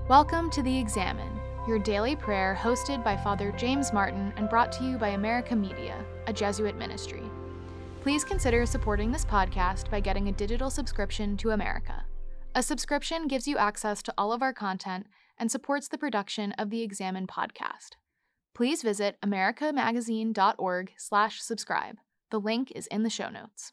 Welcome to The Examine, your daily prayer hosted by Father James Martin and brought to you by America Media, a Jesuit ministry. Please consider supporting this podcast by getting a digital subscription to America. A subscription gives you access to all of our content and supports the production of the Examine podcast. Please visit americamagazine.org/subscribe. The link is in the show notes.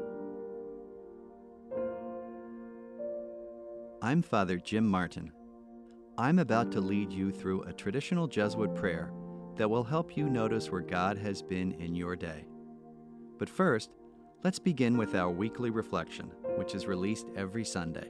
I'm Father Jim Martin. I'm about to lead you through a traditional Jesuit prayer that will help you notice where God has been in your day. But first, let's begin with our weekly reflection, which is released every Sunday.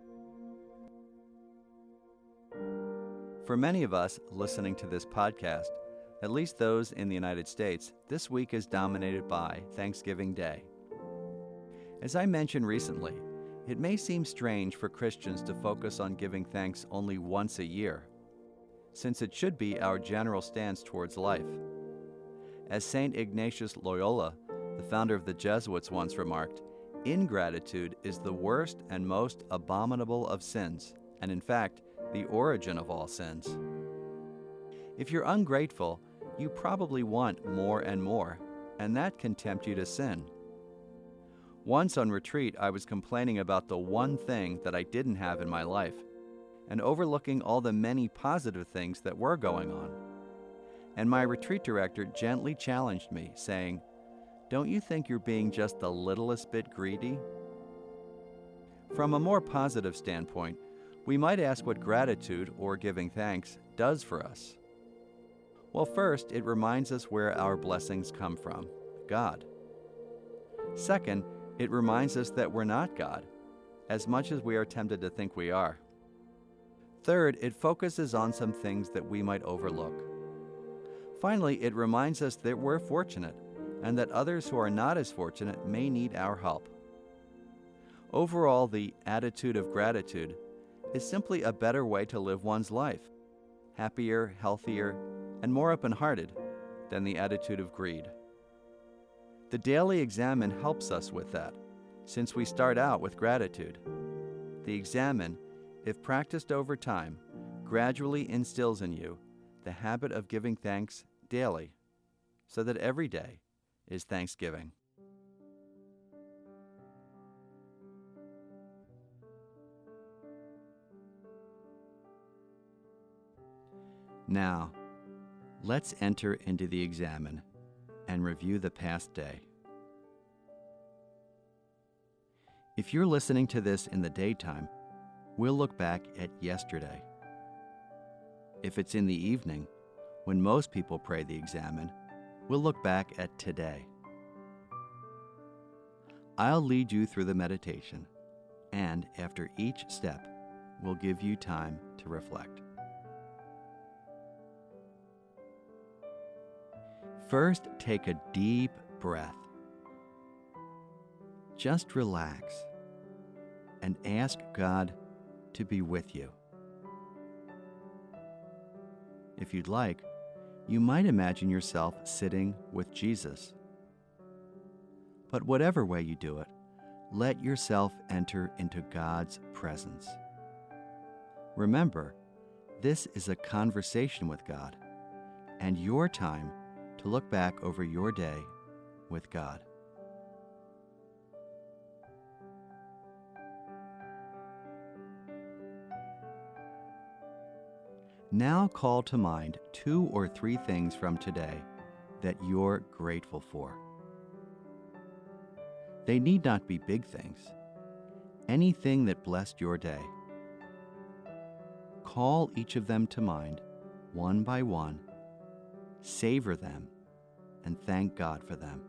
For many of us listening to this podcast, at least those in the United States, this week is dominated by Thanksgiving Day. As I mentioned recently, it may seem strange for Christians to focus on giving thanks only once a year, since it should be our general stance towards life. As St. Ignatius Loyola, the founder of the Jesuits, once remarked, ingratitude is the worst and most abominable of sins, and in fact, the origin of all sins. If you're ungrateful, you probably want more and more, and that can tempt you to sin. Once on retreat, I was complaining about the one thing that I didn't have in my life, and overlooking all the many positive things that were going on. And my retreat director gently challenged me, saying, "Don't you think you're being just the littlest bit greedy?" From a more positive standpoint, we might ask what gratitude, or giving thanks, does for us. Well, first, it reminds us where our blessings come from, God. Second, it reminds us that we're not God, as much as we are tempted to think we are. Third, it focuses on some things that we might overlook. Finally, it reminds us that we're fortunate, and that others who are not as fortunate may need our help. Overall, the attitude of gratitude is simply a better way to live one's life, happier, healthier, and more open-hearted than the attitude of greed. The Daily Examine helps us with that, since we start out with gratitude. The Examine, if practiced over time, gradually instills in you the habit of giving thanks daily, so that every day is Thanksgiving. Now, let's enter into the Examine and review the past day. If you're listening to this in the daytime, we'll look back at yesterday. If it's in the evening, when most people pray the Examine, we'll look back at today. I'll lead you through the meditation, and after each step, we'll give you time to reflect. First, take a deep breath. Just relax and ask God to be with you. If you'd like, you might imagine yourself sitting with Jesus. But whatever way you do it, let yourself enter into God's presence. Remember, this is a conversation with God, and your time to look back over your day with God. Now call to mind 2 or 3 things from today that you're grateful for. They need not be big things. Anything that blessed your day. Call each of them to mind, one by one. Savor them, and thank God for them.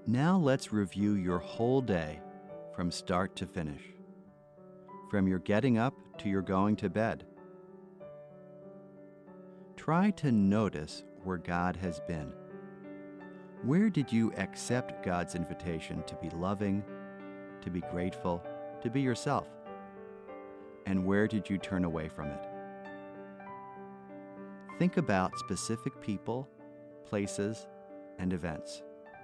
Now let's review your whole day from start to finish, from your getting up to your going to bed. Try to notice where God has been. Where did you accept God's invitation to be loving, to be grateful, to be yourself? And where did you turn away from it? Think about specific people, places, and events.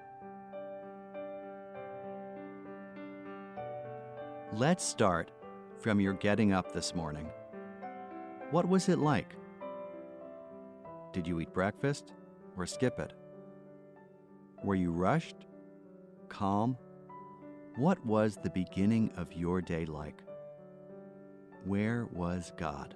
Let's start from your getting up this morning. What was it like? Did you eat breakfast or skip it? Were you rushed? Calm? What was the beginning of your day like? Where was God?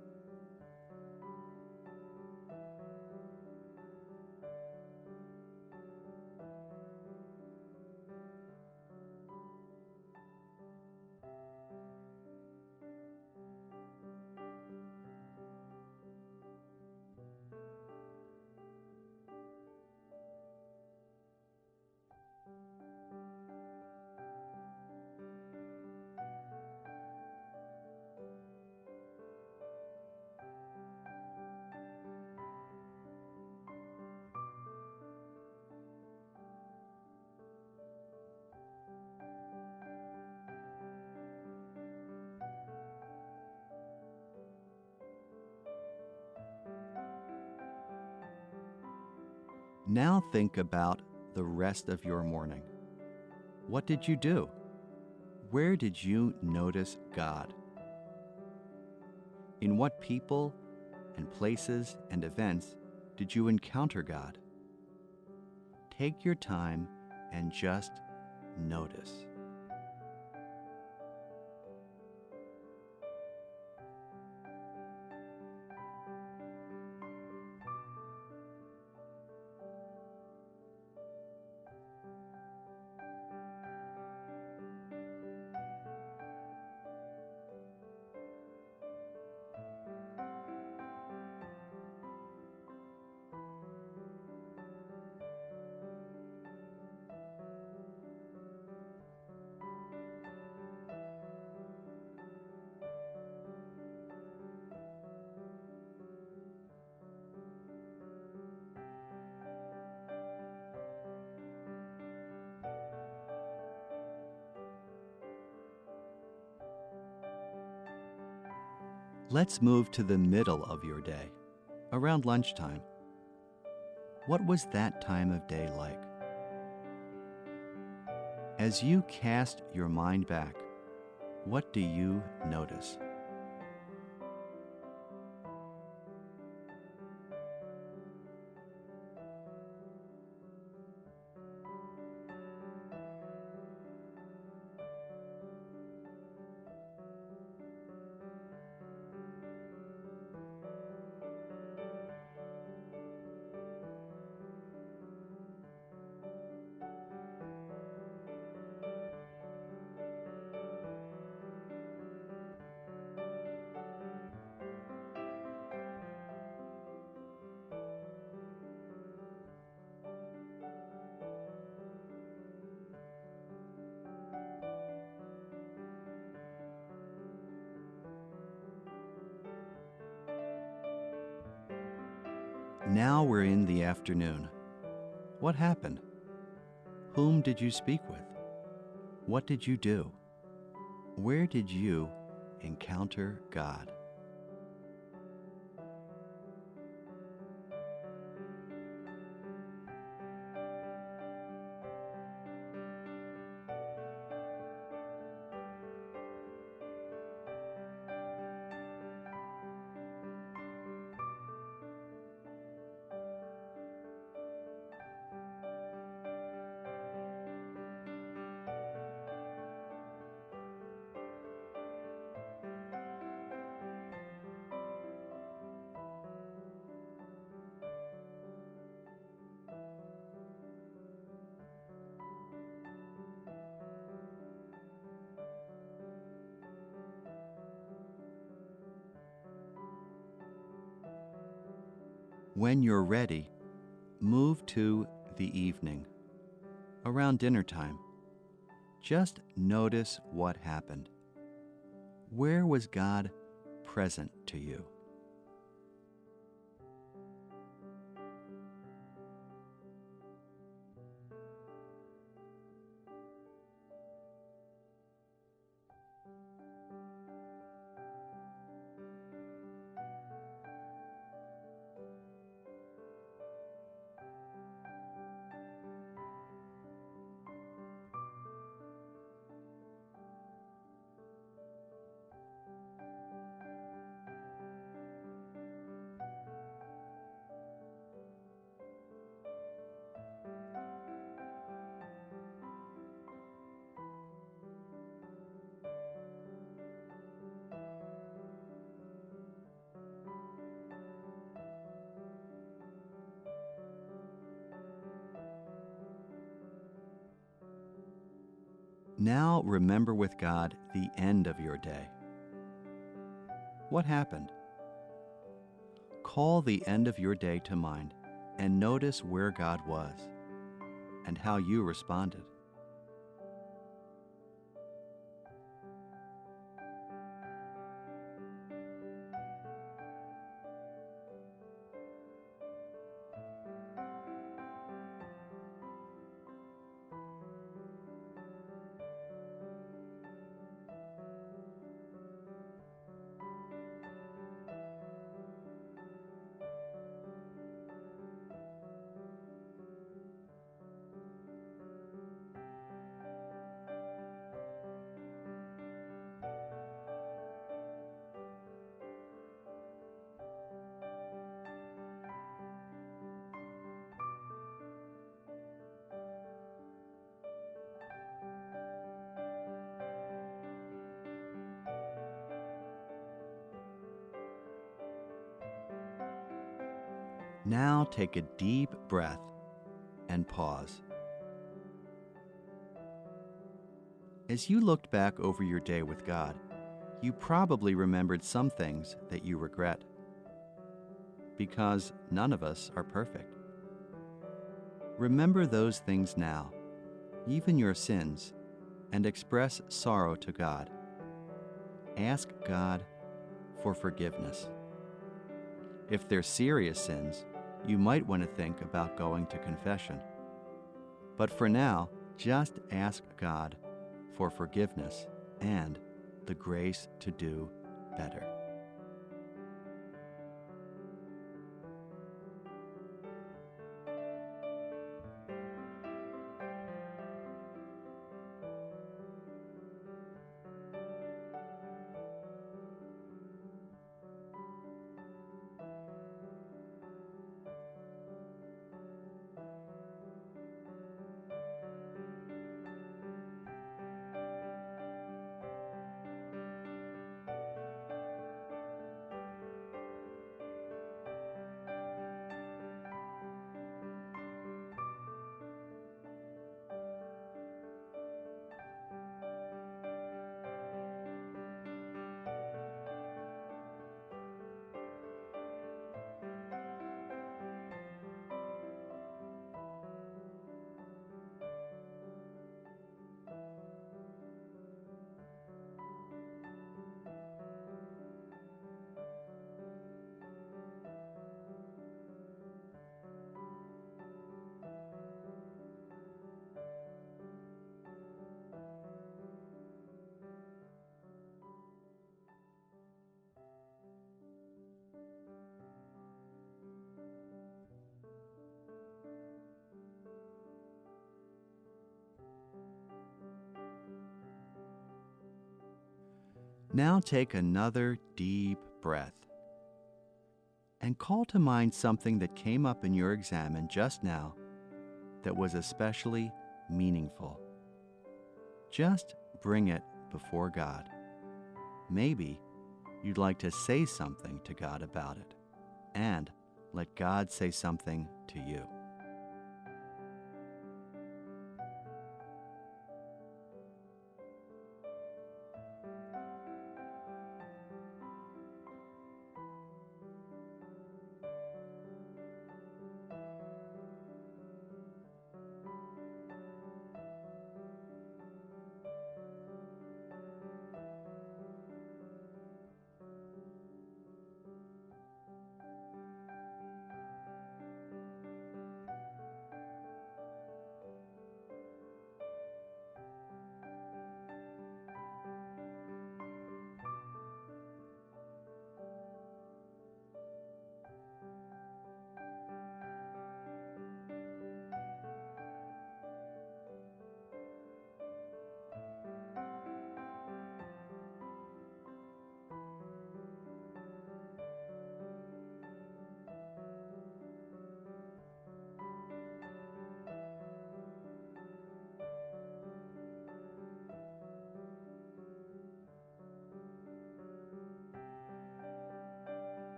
Now think about the rest of your morning. What did you do? Where did you notice God? In what people and places and events did you encounter God? Take your time and just notice. Let's move to the middle of your day, around lunchtime. What was that time of day like? As you cast your mind back, what do you notice? Now we're in the afternoon. What happened? Whom did you speak with? What did you do? Where did you encounter God? When you're ready, move to the evening, around dinner time. Just notice what happened. Where was God present to you? Now remember with God the end of your day. What happened? Call the end of your day to mind and notice where God was and how you responded. Now take a deep breath and pause. As you looked back over your day with God, you probably remembered some things that you regret, because none of us are perfect. Remember those things now, even your sins, and express sorrow to God. Ask God for forgiveness. If they're serious sins, you might want to think about going to confession. But for now, just ask God for forgiveness and the grace to do better. Now take another deep breath and call to mind something that came up in your examen just now that was especially meaningful. Just bring it before God. Maybe you'd like to say something to God about it, and let God say something to you.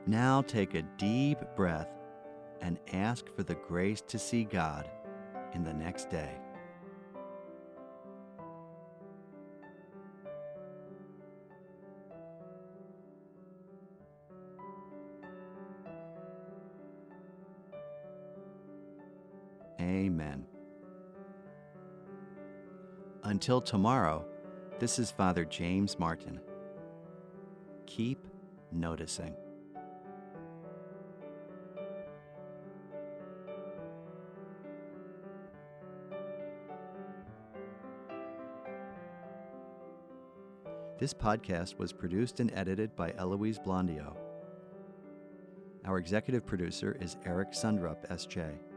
Now take a deep breath and ask for the grace to see God in the next day. Amen. Until tomorrow, this is Father James Martin. Keep noticing. This podcast was produced and edited by Eloise Blondio. Our executive producer is Eric Sundrup, S.J.